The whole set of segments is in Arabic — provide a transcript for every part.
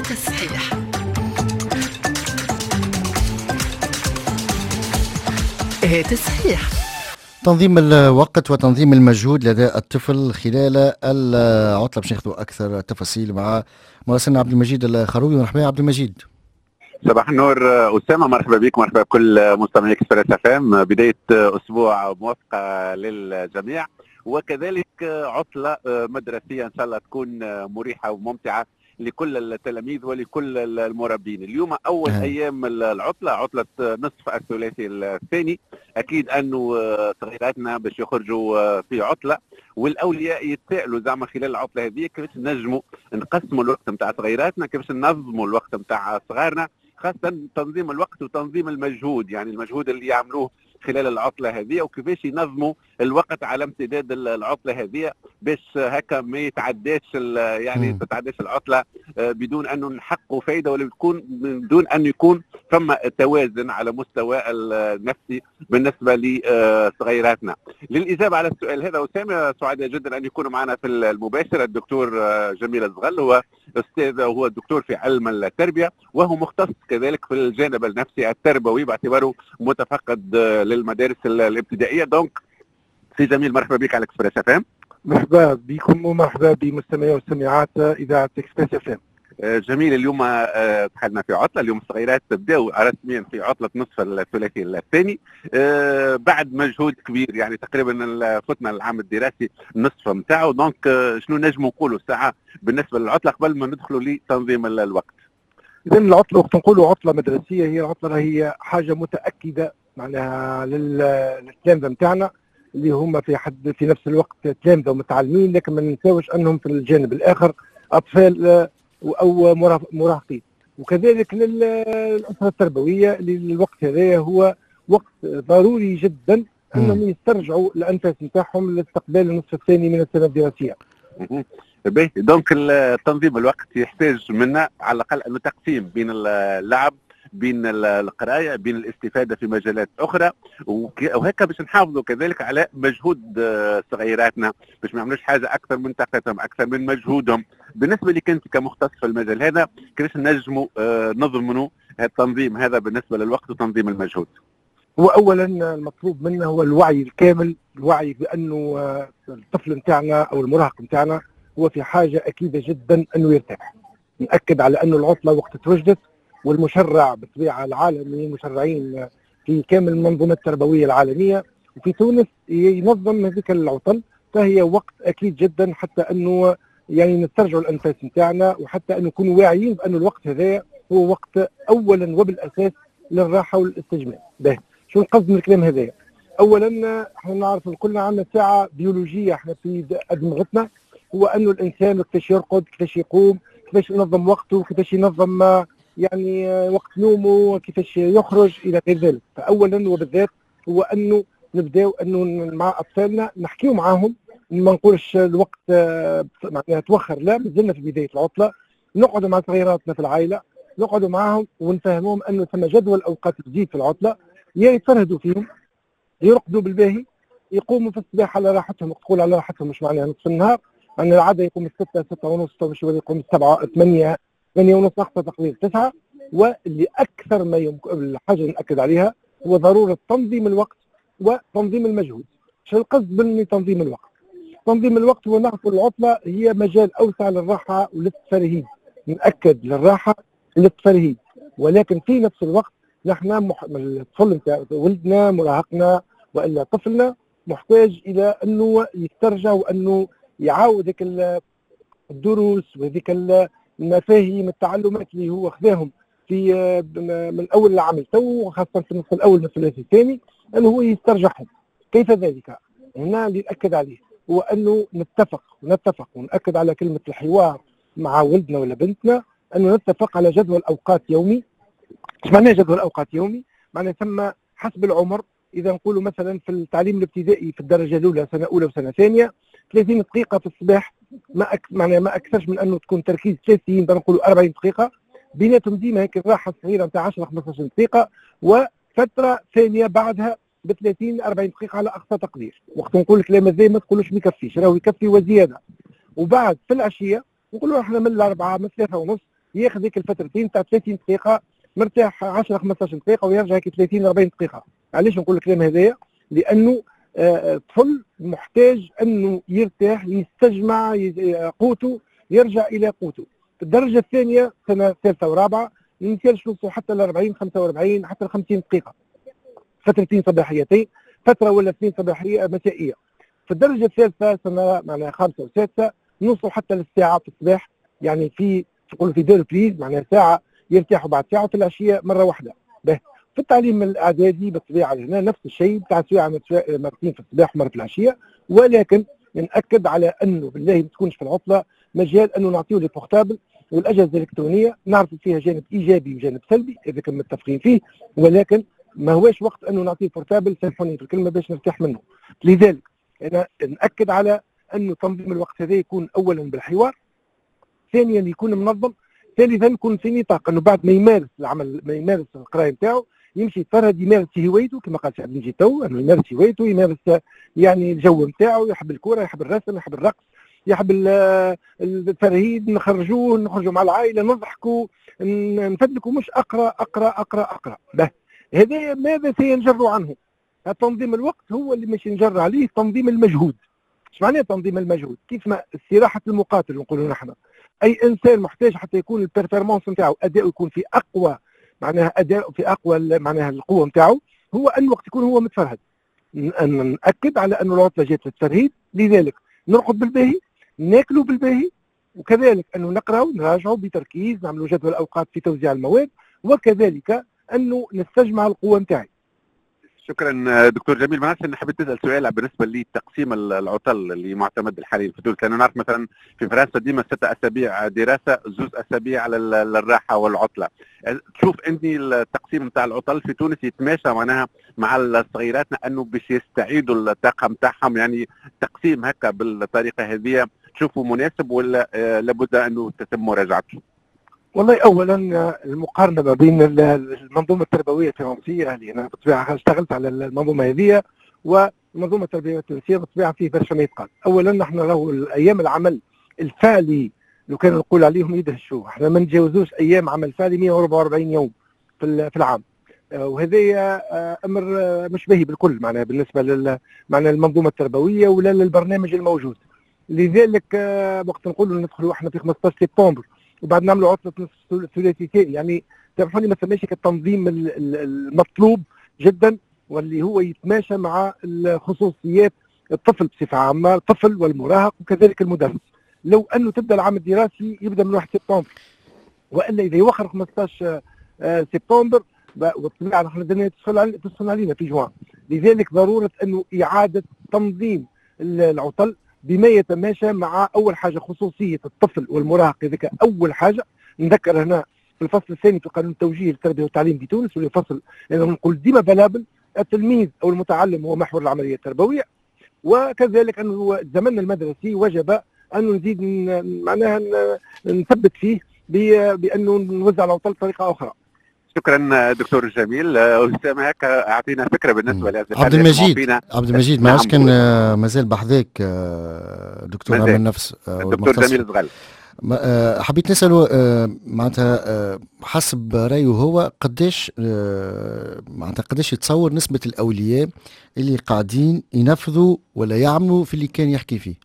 تصحيح. تصحيح. تنظيم الوقت وتنظيم المجهود لدى الطفل خلال العطلة. باش ناخذوا أكثر تفاصيل مع مراسلنا عبد المجيد الخروي. مرحبا عبد المجيد. صباح النور أسامة، مرحبا بك، مرحبا بكل مستمعي اكسبريس اف ام. بداية أسبوع موفقة للجميع، وكذلك عطلة مدرسية إن شاء الله تكون مريحة وممتعة لكل التلاميذ ولكل المربين. اليوم أول أيام العطلة، عطلة نصف الثلاثي الثاني. أكيد أنه صغيراتنا باش يخرجوا في عطلة، والأولياء يتساءلوا زعما خلال العطلة هذه كيفاش نجموا نقسموا الوقت نتاع صغيراتنا، كيفاش ننظموا الوقت نتاع صغارنا، خاصة تنظيم الوقت وتنظيم المجهود، يعني المجهود اللي يعملوه خلال العطلة هذه، وكيفاش ينظموا الوقت على امتداد العطلة هذه باش هكا ما يتعداش يعني تتعداش العطلة بدون أنه نحققوا فايدة، ولا تكون بدون أن يكون ثم توازن على مستوى النفسي بالنسبة لصغيراتنا. للإجابة على السؤال هذا أسامة، سعداء جدا أن يكون معنا في المباشر الدكتور جميل الزغل. هو أستاذ، هو دكتور في علم التربية، وهو مختص كذلك في الجانب النفسي التربوي باعتباره متفقد للمدارس الابتدائية. دونك سي جميل، مرحبا بك على اكسبريس اف ام. مرحبا بكم ومرحبا بمستمعي ومستمعات اذاعه اكسبريس اف ام. جميل، اليوم دخلنا في عطله، اليوم الصغيرات بداوا رسميا في عطله نصف الثلاثي الثاني بعد مجهود كبير، يعني تقريبا فتنا العام الدراسي النصف نتاعو. دونك شنو نجموا نقولوا ساعه بالنسبه للعطله قبل ما ندخلوا لتنظيم الوقت؟ اذا العطله وقت نقولوا عطله مدرسيه، هي العطله هي حاجه متاكده معناها للتلامذه نتاعنا اللي هم في نفس الوقت تلامذه ومتعلمين، لكن ما ننساوش انهم في الجانب الاخر اطفال او مراهقين. وكذلك للاسره التربويه الوقت هذا هو وقت ضروري جدا انهم يسترجعوا الانفاس نتاعهم لاستقبال النصف الثاني من السنه الدراسيه. باهي، دونك تنظيم الوقت يحتاج منا على الاقل انه تقسيم بين اللعب، بين القرايه، بين الاستفاده في مجالات اخرى، وهكا باش نحافظوا كذلك على مجهود صغيراتنا، باش ما يعملوش حاجه اكثر من طاقتهم، اكثر من مجهودهم. بالنسبه لك انت كمختص في المجال هذا، كيفاش نجموا نضمنوا التنظيم هذا بالنسبه للوقت وتنظيم المجهود؟ هو اولا المطلوب منا هو الوعي الكامل، الوعي بانه الطفل نتاعنا او المراهق نتاعنا هو في حاجه اكيده جدا انه يرتاح. ناكد على انه العطله وقت توجدت، والمشرع بالطبيعه العالمي، مشرعين في كامل المنظومه التربويه العالميه، وفي تونس ينظم هذيك العطل، فهي وقت اكيد جدا حتى انه يعني نسترجعوا الانفاس نتاعنا، وحتى انه نكونوا واعيين بان الوقت هذا هو وقت اولا وبالاساس للراحه والاستجمام. باهي، شو نقصد من الكلام هذا؟ اولا احنا نعرف كلنا عندنا ساعه بيولوجيه احنا في ادمغتنا، هو انه الانسان كيفاش يرقد، كيفاش يقوم، كيفاش ينظم وقته، كيفاش ينظم يعني وقت نومه، كيفاش يخرج الى غير ذلك. فاولا وبالذات هو انه نبداو انه مع اطفالنا نحكيو معاهم، ما نقولش الوقت معناها توخر، لا، مازلنا في بدايه العطله، نقعدوا مع صغيراتنا في العائله، نقعدوا معاهم ونفهموهم انه ثم جدول اوقات جديد في العطله، يا يتفرهدوا فيهم، يرقدوا بالباهي، يقوموا في الصباح على راحتهم. تقول على راحتهم مش معناها نصف النهار، يعني العاده يقوم 6 6 ونص، باش يقوم 7 8 8 ونص، اقصى تقريبا 9. واللي اكثر ما الحاجه ناكد عليها هو ضروره تنظيم الوقت وتنظيم المجهود. شو القصد بتنظيم الوقت؟ تنظيم الوقت هو نعرف العطله هي مجال اوسع للراحه وللتفرهيد، ناكد للراحه للتفرهيد، ولكن في نفس الوقت نحن الطفل نتاع ولدنا مراهقنا والا طفلنا محتاج الى انه يسترجع وانه يعاود ذيك الدروس وذيك المفاهيم التعلمات اللي هو خذاهم في من اول العام تو، خاصه في النصف الاول من الثلاثي الثاني، انه هو يسترجعهم. كيف ذلك؟ هنا اللي ناكد عليه هو انه نتفق وناكد على كلمه الحوار مع ولدنا ولا بنتنا، انه نتفق على جدول اوقات يومي. ايش معناه جدول اوقات يومي؟ معناه ثم حسب العمر، اذا نقولوا مثلا في التعليم الابتدائي في الدرجه الاولى سنه اولى وسنه ثانيه 30 دقيقه في الصباح، معناه ما اكثرش من انه تكون تركيز 30 نقولوا 40 دقيقه، بيناتهم ديما هيك الراحه الصغيره نتاع 10 15 دقيقه، وفتره ثانيه بعدها ب 30 40 دقيقه على اقصى تقدير. وقت نقول الكلام هذا ما تقولوش ما يكفيش، راهو يكفي وزياده. وبعد في العشيه نقولوا احنا من 4 من 3 ونص ياخذ ذيك الفترتين تاع 30 دقيقه مرتاح 10 15 دقيقه ويرجع هيك 30 40 دقيقه. علاش نقول الكلام هذايا؟ لانه الطفل محتاج انه يرتاح، يستجمع قوته، يرجع الى قوته. في الدرجه الثانيه سنه ثالثه ورابعه ما يمكنش نوصلوا حتى ل 40 45 حتى ل 50 دقيقه، فترتين صباحيتين، فتره ولا اثنين صباحيه مسائيه. في الدرجه الثالثه سنه معناها خامسه وسادسه نوصلوا حتى للساعه في الصباح، يعني في نقولوا في دور بريز معناها ساعه يرتاحوا بعد ساعه، وفي العشيه مره واحده. في التعليم الاعدادي بالطبيعه هنا نفس الشيء، بتاع ساعه مرتين في الصباح ومره في العشيه، ولكن ناكد على انه بالله ما تكونش في العطله مجال انه نعطيه لي بورتابل والاجهزه الالكترونيه، نعرف فيها جانب ايجابي وجانب سلبي اذا كنا متفقين فيه، ولكن ما هواش وقت انه نعطيه بورتابل، سامحوني في الكلمه، باش نرتاح منه. لذلك انا ناكد على انه تنظيم الوقت هذا يكون اولا بالحوار، ثانيا يكون منظم، ثالثا يكون في نطاق انه بعد ما يمارس العمل، ما يمارس القرايه نتاعو، يمشي يتفرد يمارس هوايته كما قال سعد بن تو، انه يمارس هوايته، يمارس يعني الجو نتاعو، يحب الكره، يحب الرسم، يحب الرقص، يحب الترهيد، نخرجوا مع العائله، نضحكوا، نفدلكوا، مش اقرا اقرا اقرا اقرا. هذا ماذا سينجر عنه؟ تنظيم الوقت هو اللي مش ينجر عليه تنظيم المجهود. ايش معناه تنظيم المجهود؟ كيف ما استراحه المقاتل نقولوا نحن، اي انسان محتاج حتى يكون البرفورمانس نتاعو، اداؤه يكون في اقوى، معناها اداء في اقوى معناها القوه نتاعو، هو ان الوقت يكون هو متفرهد. ناكد على انه العطله جات للترهيد، لذلك نرقد بالباهي، ناكلوا بالباهي، وكذلك انه نقراو نراجعوا بتركيز، نعملوا جدول اوقات في توزيع المواد، وكذلك انه نستجمع القوه نتاعي. شكرا دكتور جميل. معلش انا حبيت نسال سؤال بالنسبه لتقسيم العطل اللي معتمد الحالي في تونس، لانه نعرف مثلا في فرنسا ديما 6 اسابيع دراسه، 2 اسابيع على الراحه والعطله. تشوف انت التقسيم نتاع العطل في تونس يتماشى معناها مع صغيراتنا انه باش يستعيدوا الطاقه نتاعهم، يعني تقسيم هكا بالطريقه هذه تشوفوا مناسب ولا لابد انه تتم مراجعته؟ والله اولا المقارنه ما بين المنظومه التربويه الفرنسيه، اللي انا بالطبيعه اشتغلت على المنظومه هذه، والمنظومه التربويه التونسيه بالطبيعه فيه برشا ما يتقال. اولا نحن راهو ايام العمل الفعلي لو كان نقول عليهم يدهشوا، احنا ما نتجاوزوش ايام عمل فعلي 144 يوم في العام، وهذا امر مش باهي بالكل معناها بالنسبه معناها المنظومه التربويه ولا للبرنامج الموجود. لذلك وقت نقولوا ندخلوا احنا في 15 سبتمبر وبعد نعملوا عطله نصف ثلاثيتين، يعني سامحوني ما سماش التنظيم المطلوب جدا واللي هو يتماشى مع خصوصيات الطفل بصفه عامه، الطفل والمراهق وكذلك المدرس. لو انه تبدا العام الدراسي يبدا من 1 سبتمبر، والا اذا يوخر 15 سبتمبر وبالطبيعه نحن بدنا تدخل علينا في جوان. لذلك ضروره انه اعاده تنظيم العطل بما يتماشى مع اول حاجه خصوصيه الطفل والمراهق. هذيك اول حاجه. نذكر هنا في الفصل الثاني في قانون التوجيه للتربيه والتعليم بتونس، واللي فصل يعني نقول ديما بلابل التلميذ او المتعلم هو محور العمليه التربويه، وكذلك انه زمننا المدرسي وجب انه نزيد معناها نثبت فيه بانه نوزع العطل بطريقه اخرى. شكرا دكتور جميل. أسامة هكا اعطينا فكره بالنسبه لأصدقائنا. عبد المجيد ما عادش كان مازال بحذاك دكتور علم النفس دكتور جميل زغل. حبيت نسأله معناتها حسب رأيه هو قداش معناتها قداش يتصور نسبة الأولياء اللي قاعدين ينفذوا ولا يعملوا في اللي كان يحكي فيه؟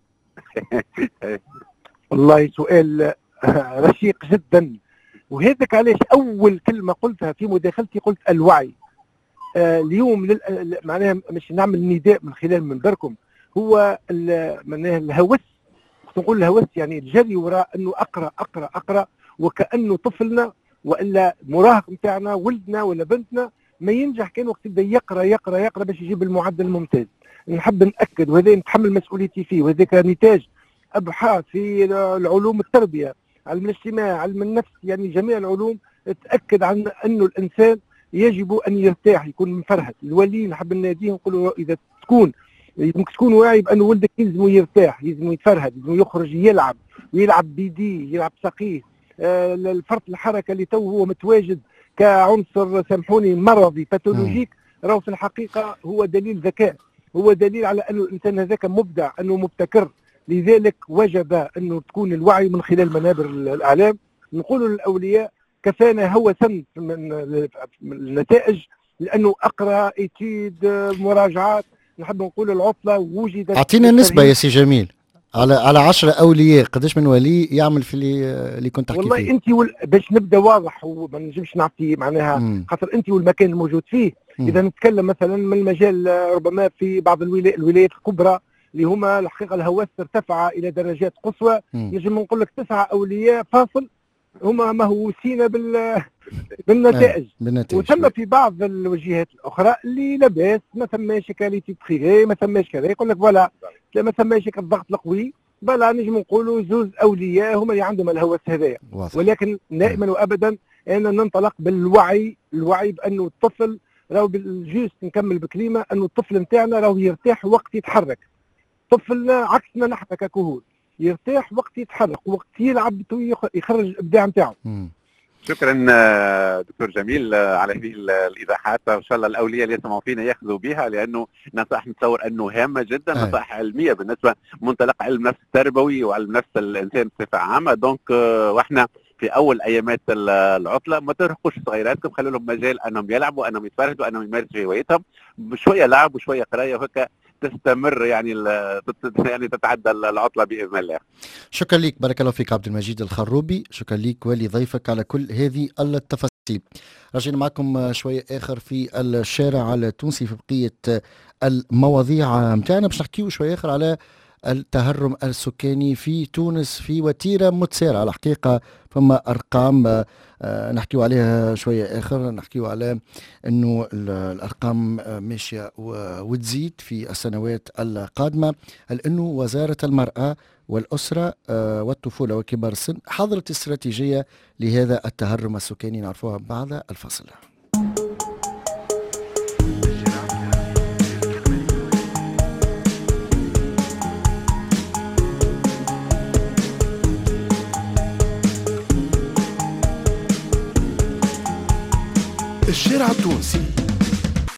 والله سؤال رشيق جدا، وهذاك علاش أول كلمة قلتها في مداخلتي قلت الوعي. اليوم معناها مش نعمل نداء من خلال منبركم، هو معناها الهوس، نقول الهوس يعني الجري وراء انه اقرا اقرا اقرا، وكانه طفلنا والا المراهق نتاعنا ولدنا ولا بنتنا ما ينجح كان وقت يبدا يقرا يقرا يقرا باش يجيب المعدل الممتاز. نحب ناكد وهذا نتحمل مسؤوليتي فيه، وهذاك نتاج ابحاث في العلوم التربيه، علم الاجتماع، علم النفس، يعني جميع العلوم تاكد عن انه الانسان يجب ان يرتاح، يكون مفرهد. الولي نحب نناديه نقول اذا ممكن تكون واعي بانه ولدك يلزم يرتاح، يلزم يتفرهد، يلزم يخرج يلعب ويلعب بيديه، يلعب ساقيه. الفرط الحركه اللي تو هو متواجد كعنصر سامحوني مرضي باثولوجيك، راهو في الحقيقه هو دليل ذكاء، هو دليل على انه الانسان هذاك مبدع، انه مبتكر. لذلك وجب انه تكون الوعي من خلال منابر الاعلام، نقولوا للاولياء كفانا هوسا من النتائج، لانه اقرا ايتيد مراجعات. نحب نقول العطله وجدت. اعطينا نسبه يا سي جميل على 10 اولياء، قداش من ولي يعمل في اللي كنت تحكي والله فيه؟ انت باش نبدا واضح وما نجمش نعطي معناها خاطر انت والمكان الموجود فيه. اذا نتكلم مثلا من المجال ربما في بعض الولايات الكبرى اللي هما الحقيقه الهوس ارتفع الى درجات قصوى، يجب نقول لك 9 اولياء فاصل هما مهووسين بالنتائج. وثم في بعض الوجهات الاخرى اللي لاباس ما ثماش كاليتي بريفي، ما ثماش كذا، يقول لك فوالا ما ثماش الضغط القوي، بلا نجم نقولوا زوز اولياء هما اللي عندهم الهوس هذايا. ولكن دائما وابدا ان ننطلق بالوعي، الوعي بانه الطفل راهو جوست نكمل بكلمه انه الطفل نتاعنا راهو يرتاح وقت يتحرك. طفلنا عكسنا نحن ككهول، يرتاح وقت يتحرك، وقت يلعب يخرج الابداع نتاعو. شكرا دكتور جميل على هذه الايضاحات. ان شاء الله الاولياء اللي يسمعوا فينا ياخذوا بها، لانه نصائح نتصور انه هامه جدا، نصائح علميه بالنسبه منطلق علم نفس التربوي وعلم نفس الانسان بصفه عامه. دونك واحنا في اول ايامات العطله ما ترهقوش صغيراتكم، خلوا لهم مجال انهم يلعبوا، انهم يتفرجوا، انهم يمارسوا هوايتهم، بشويه لعب وشويه قرايه، وهكا تستمر يعني تتعدى العطله باذن الله. شكرا لك، بارك الله فيك عبد المجيد الخروبي، شكرا لك ولضيفك على كل هذه التفاصيل. رجعنا معكم شويه اخر في الشارع التونسي في بقيه المواضيع متاعنا، باش نحكيو شويه اخر على التهرم السكاني في تونس في وتيره متسارعه. الحقيقه فما ارقام نحكيو عليها شويه اخر، نحكيو على انه الارقام ماشيه وتزيد في السنوات القادمه، لانه وزاره المراه والاسره والطفوله وكبار السن حضرت استراتيجيه لهذا التهرم السكاني، نعرفوها بعد الفاصل. الشارع التونسي